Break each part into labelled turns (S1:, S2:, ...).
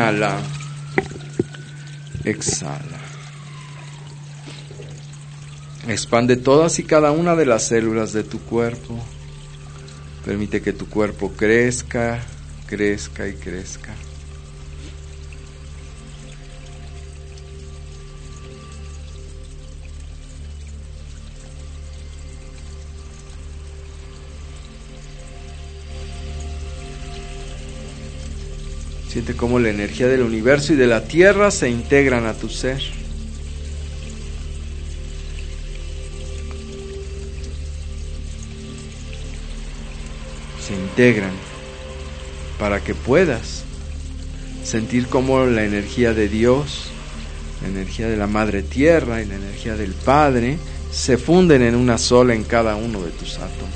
S1: Inhala. Exhala. Expande todas y cada una de las células de tu cuerpo. Permite que tu cuerpo crezca, crezca y crezca. Siente cómo la energía del universo y de la tierra se integran a tu ser. Se integran para que puedas sentir cómo la energía de Dios, la energía de la Madre Tierra y la energía del Padre se funden en una sola en cada uno de tus átomos.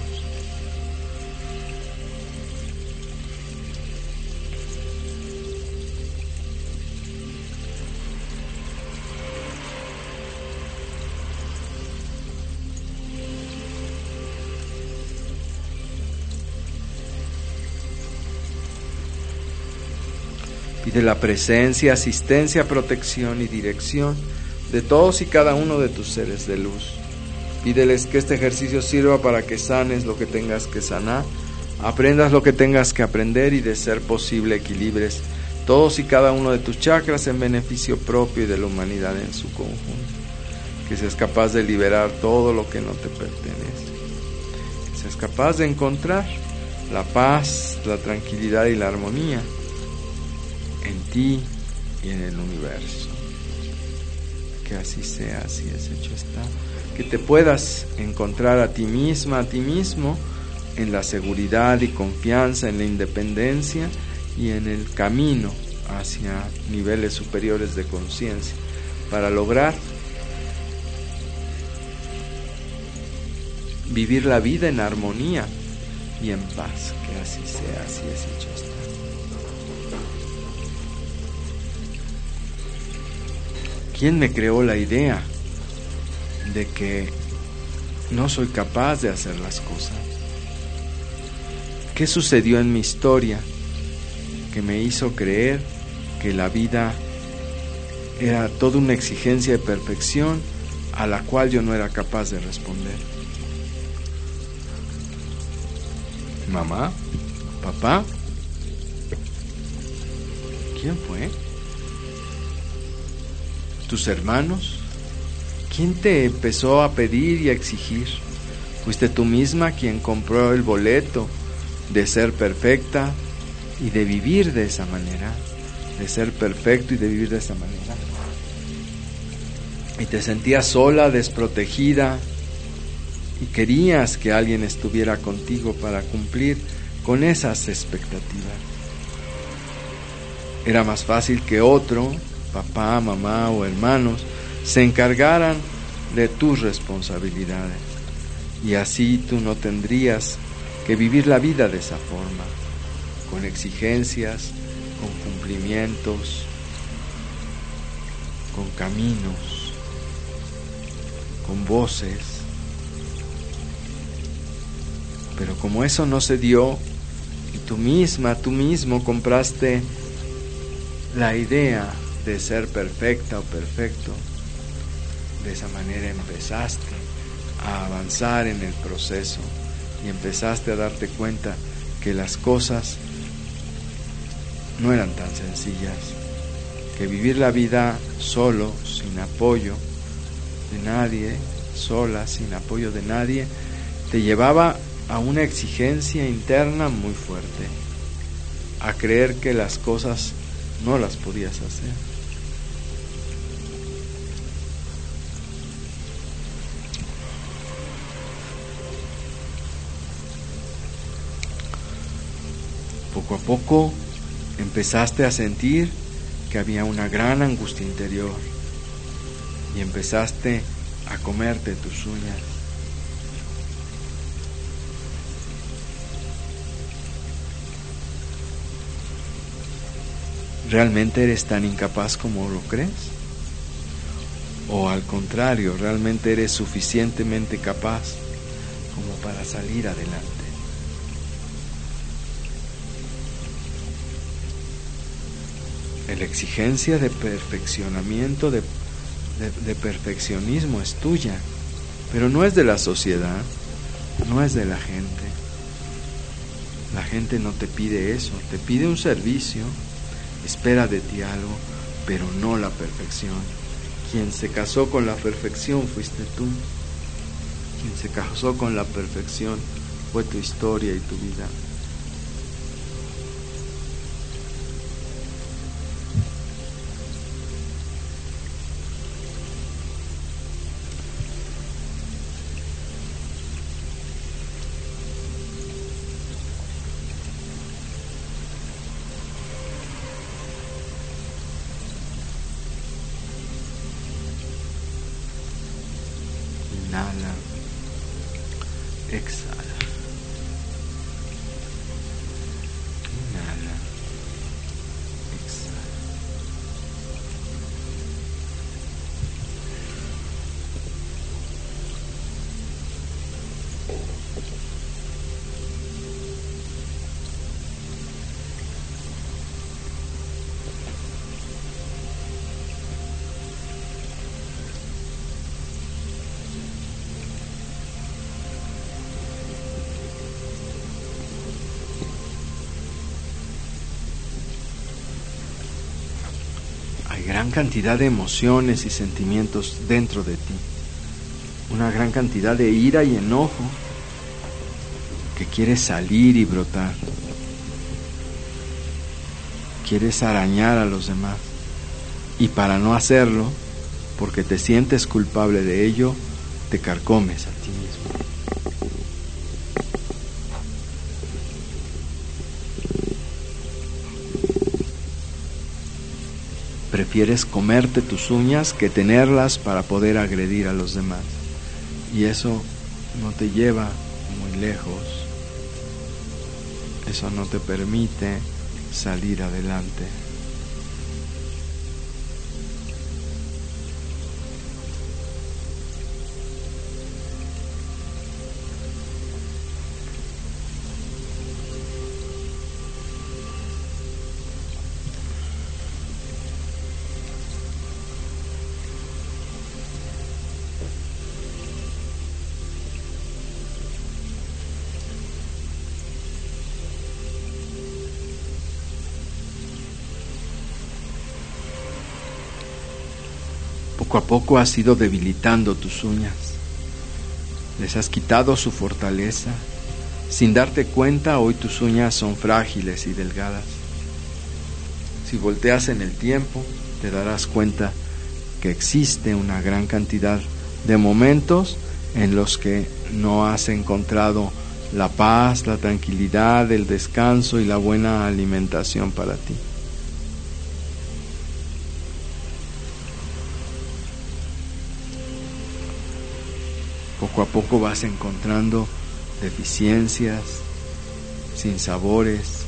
S1: Pide la presencia, asistencia, protección y dirección de todos y cada uno de tus seres de luz. Pídeles que este ejercicio sirva para que sanes lo que tengas que sanar, aprendas lo que tengas que aprender y, de ser posible, equilibres todos y cada uno de tus chakras en beneficio propio y de la humanidad en su conjunto. Que seas capaz de liberar todo lo que no te pertenece. Que seas capaz de encontrar la paz, la tranquilidad y la armonía en ti y en el universo. Que así sea, así es, hecho está. Que te puedas encontrar a ti misma, a ti mismo, en la seguridad y confianza, en la independencia y en el camino hacia niveles superiores de conciencia, para lograr vivir la vida en armonía y en paz. Que así sea, así es, hecho está. ¿Quién me creó la idea de que no soy capaz de hacer las cosas? ¿Qué sucedió en mi historia que me hizo creer que la vida era toda una exigencia de perfección a la cual yo no era capaz de responder? ¿Mamá? ¿Papá? ¿Quién fue? ¿Tus hermanos? ¿Quién te empezó a pedir y a exigir? ¿Fuiste tú misma quien compró el boleto de ser perfecta y de vivir de esa manera? De ser perfecto y de vivir de esa manera. Y te sentías sola, desprotegida, y querías que alguien estuviera contigo para cumplir con esas expectativas. Era más fácil que otro, papá, mamá o hermanos, se encargaran de tus responsabilidades, y así tú no tendrías que vivir la vida de esa forma, con exigencias, con cumplimientos, con caminos, con voces. Pero como eso no se dio, y tú misma, tú mismo compraste la idea de ser perfecta o perfecto, de esa manera empezaste a avanzar en el proceso y empezaste a darte cuenta que las cosas no eran tan sencillas, que vivir la vida solo, sin apoyo de nadie, sola, sin apoyo de nadie, te llevaba a una exigencia interna muy fuerte, a creer que las cosas no las podías hacer. Poco a poco empezaste a sentir que había una gran angustia interior y empezaste a comerte tus uñas. ¿Realmente eres tan incapaz como lo crees? ¿O al contrario, realmente eres suficientemente capaz como para salir adelante? La exigencia de perfeccionamiento, de perfeccionismo es tuya, pero no es de la sociedad, no es de la gente. La gente no te pide eso, te pide un servicio, espera de ti algo, pero no la perfección. Quien se casó con la perfección fuiste tú. Quien se casó con la perfección fue tu historia y tu vida. Inhala, exhala. Inhala, exhala. Gran cantidad de emociones y sentimientos dentro de ti, una gran cantidad de ira y enojo que quieres salir y brotar, quieres arañar a los demás, y para no hacerlo, porque te sientes culpable de ello, te carcomes a ti mismo. Prefieres comerte tus uñas que tenerlas para poder agredir a los demás. Y eso no te lleva muy lejos. Eso no te permite salir adelante. Poco a poco has ido debilitando tus uñas, les has quitado su fortaleza. Sin darte cuenta, hoy tus uñas son frágiles y delgadas. Si volteas en el tiempo, te darás cuenta que existe una gran cantidad de momentos en los que no has encontrado la paz, la tranquilidad, el descanso y la buena alimentación para ti. Poco a poco vas encontrando deficiencias, sinsabores,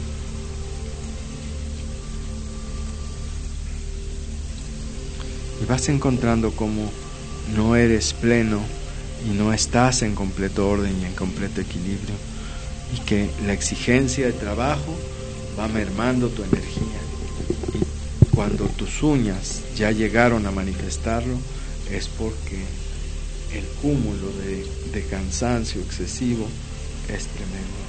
S1: y vas encontrando cómo no eres pleno y no estás en completo orden y en completo equilibrio, y que la exigencia de trabajo va mermando tu energía, y cuando tus uñas ya llegaron a manifestarlo es porque el cúmulo de cansancio excesivo es tremendo.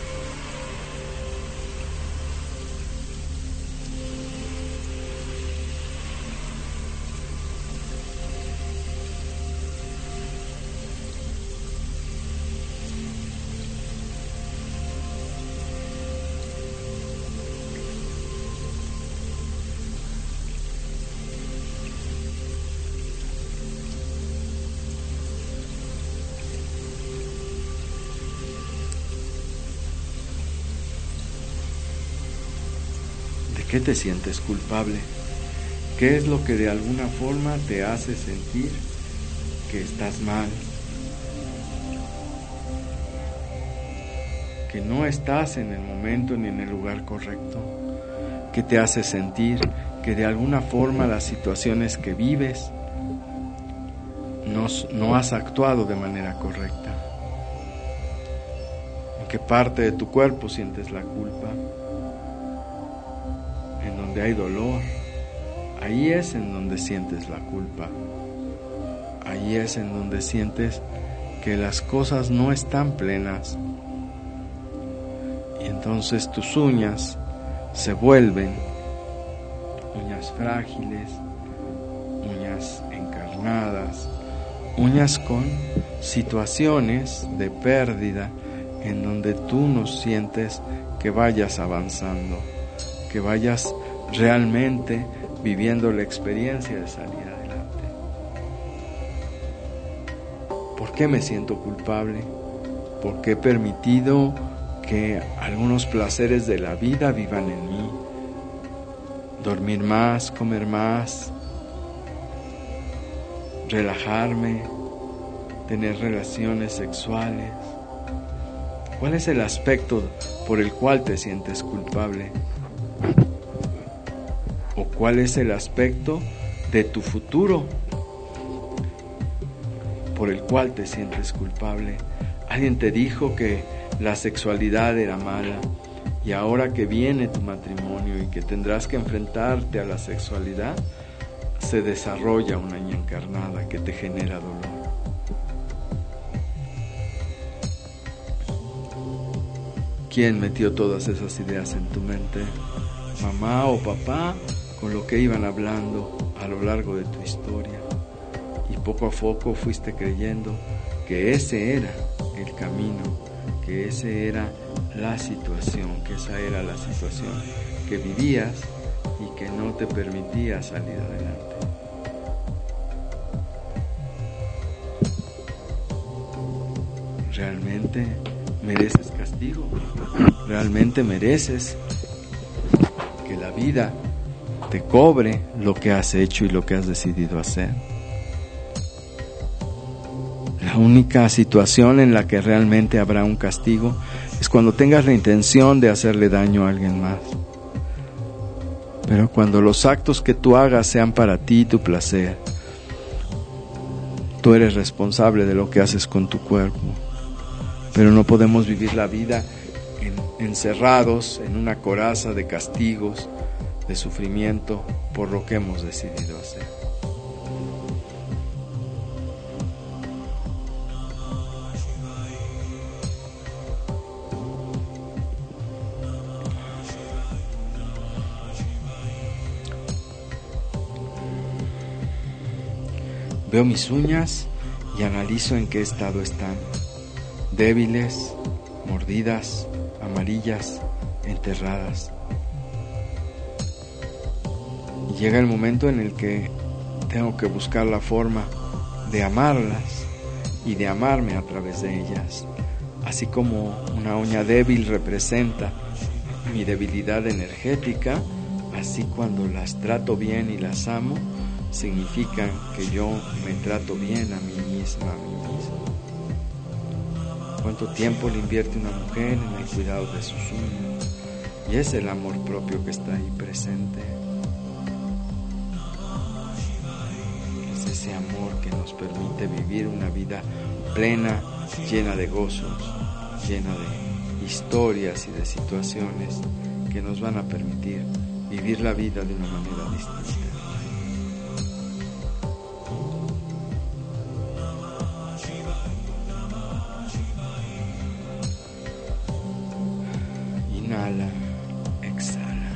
S1: ¿Qué te sientes culpable? ¿Qué es lo que de alguna forma te hace sentir que estás mal? Que no estás en el momento ni en el lugar correcto. ¿Qué te hace sentir que de alguna forma las situaciones que vives no has actuado de manera correcta? ¿En qué parte de tu cuerpo sientes la culpa? ¿En donde hay dolor, ahí es en donde sientes la culpa. Ahí es en donde sientes que las cosas no están plenas. Y entonces tus uñas se vuelven uñas frágiles, uñas encarnadas, uñas con situaciones de pérdida en donde tú no sientes que vayas avanzando, que vayas realmente viviendo la experiencia de salir adelante. ¿Por qué me siento culpable? ¿Por qué he permitido que algunos placeres de la vida vivan en mí? Dormir más, comer más, relajarme, tener relaciones sexuales. ¿Cuál es el aspecto por el cual te sientes culpable? ¿O cuál es el aspecto de tu futuro por el cual te sientes culpable? Alguien te dijo que la sexualidad era mala y ahora que viene tu matrimonio y que tendrás que enfrentarte a la sexualidad, se desarrolla una uña encarnada que te genera dolor. ¿Quién metió todas esas ideas en tu mente? ¿Mamá o papá? Con lo que iban hablando a lo largo de tu historia. Y poco a poco fuiste creyendo que ese era el camino, que ese era la situación, que esa era la situación que vivías y que no te permitía salir adelante. ¿Realmente mereces castigo? ¿Realmente mereces que la vida te cobre lo que has hecho y lo que has decidido hacer? La única situación en la que realmente habrá un castigo es cuando tengas la intención de hacerle daño a alguien más. Pero cuando los actos que tú hagas sean para ti tu placer, tú eres responsable de lo que haces con tu cuerpo. Pero no podemos vivir la vida encerrados en una coraza de castigos, de sufrimiento por lo que hemos decidido hacer. Veo mis uñas y analizo en qué estado están. Débiles, mordidas, amarillas, enterradas. Y llega el momento en el que tengo que buscar la forma de amarlas y de amarme a través de ellas. Así como una uña débil representa mi debilidad energética, así cuando las trato bien y las amo, significan que yo me trato bien a mí misma, a mí mismo. ¿Cuánto tiempo le invierte una mujer en el cuidado de sus uñas? Y es el amor propio que está ahí presente. Es ese amor que nos permite vivir una vida plena, llena de gozos, llena de historias y de situaciones que nos van a permitir vivir la vida de una manera distinta. Inhala, exhala.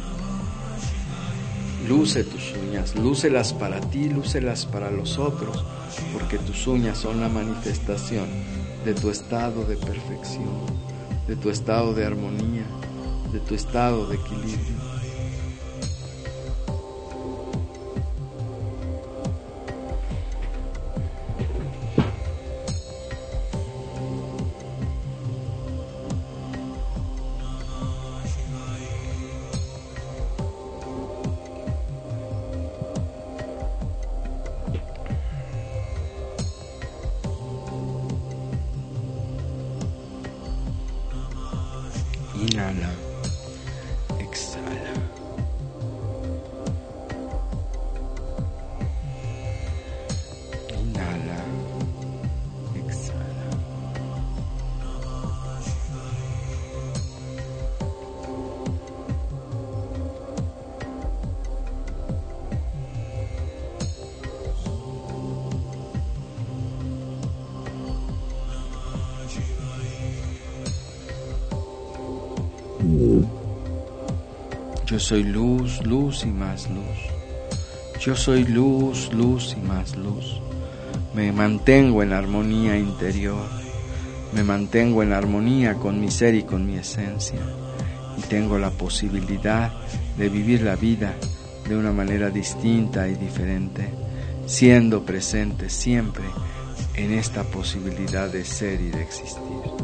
S1: Luce tus uñas, lúcelas para ti, lúcelas para los otros, porque tus uñas son la manifestación de tu estado de perfección, de tu estado de armonía, de tu estado de equilibrio. Inhala, exhala. Inhala, exhala. Yo soy luz, luz y más luz. Yo soy luz, luz y más luz. Me mantengo en armonía interior. Me mantengo en armonía con mi ser y con mi esencia. Y tengo la posibilidad de vivir la vida de una manera distinta y diferente, siendo presente siempre en esta posibilidad de ser y de existir.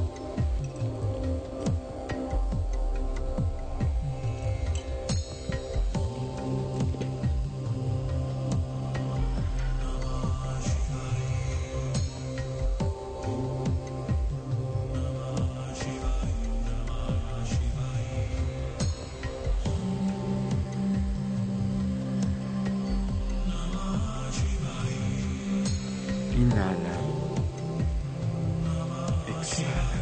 S1: Inhala, exhala.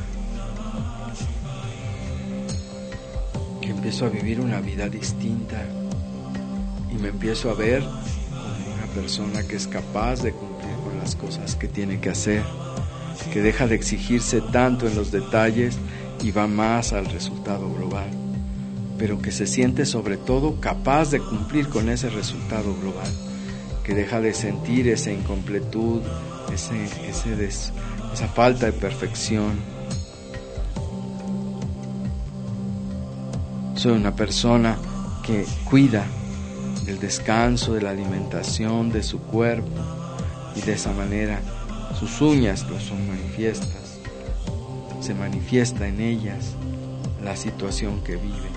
S1: Que empiezo a vivir una vida distinta y me empiezo a ver como una persona que es capaz de cumplir con las cosas que tiene que hacer, que deja de exigirse tanto en los detalles y va más al resultado global, pero que se siente sobre todo capaz de cumplir con ese resultado global, que deja de sentir esa incompletud, esa falta de perfección. Soy una persona que cuida del descanso, de la alimentación, de su cuerpo, y de esa manera sus uñas lo son manifiestas. Se manifiesta en ellas la situación que vive.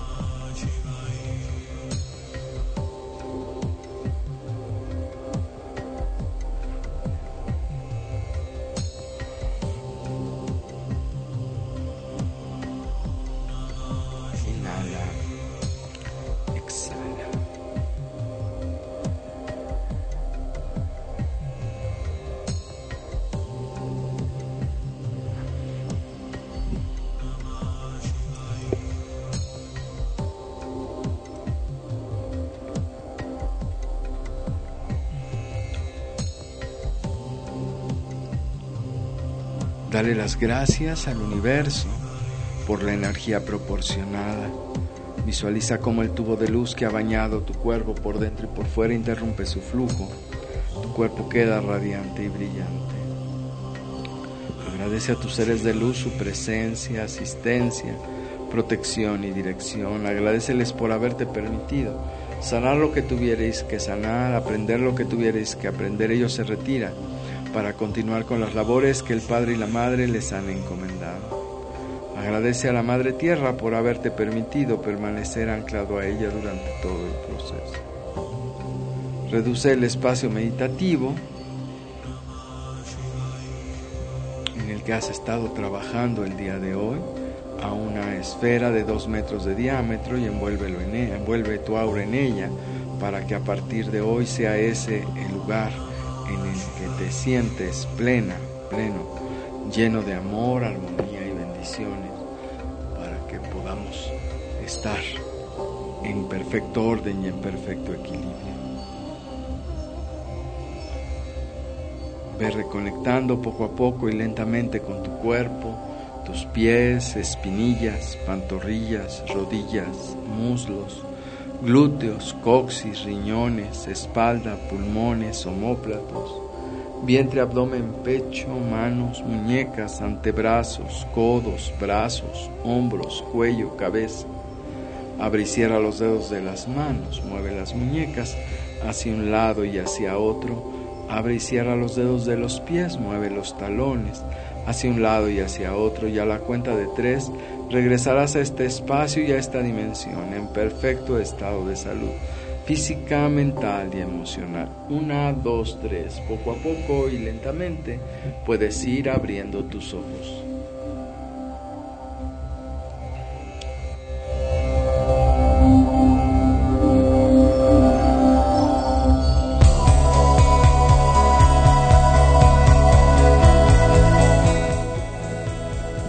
S1: Dale las gracias al universo por la energía proporcionada. Visualiza cómo el tubo de luz que ha bañado tu cuerpo por dentro y por fuera interrumpe su flujo. Tu cuerpo queda radiante y brillante. Agradece a tus seres de luz su presencia, asistencia, protección y dirección. Agradeceles por haberte permitido sanar lo que tuvierais que sanar, aprender lo que tuvierais que aprender. Ellos se retiran para continuar con las labores que el Padre y la Madre les han encomendado. Agradece a la Madre Tierra por haberte permitido permanecer anclado a ella durante todo el proceso. Reduce el espacio meditativo en el que has estado trabajando el día de hoy a una esfera de 2 metros de diámetro y envuelve tu aura en ella para que a partir de hoy sea ese el lugar en el que te sientes pleno, lleno de amor, armonía y bendiciones, para que podamos estar en perfecto orden y en perfecto equilibrio. Ve reconectando poco a poco y lentamente con tu cuerpo, tus pies, espinillas, pantorrillas, rodillas, muslos, glúteos, coxis, riñones, espalda, pulmones, omóplatos, vientre, abdomen, pecho, manos, muñecas, antebrazos, codos, brazos, hombros, cuello, cabeza. Abre y cierra los dedos de las manos, mueve las muñecas hacia un lado y hacia otro. Abre y cierra los dedos de los pies, mueve los talones hacia un lado y hacia otro, y a la cuenta de 3 regresarás a este espacio y a esta dimensión en perfecto estado de salud física, mental y emocional. 1, 2, 3. Poco a poco y lentamente puedes ir abriendo tus ojos.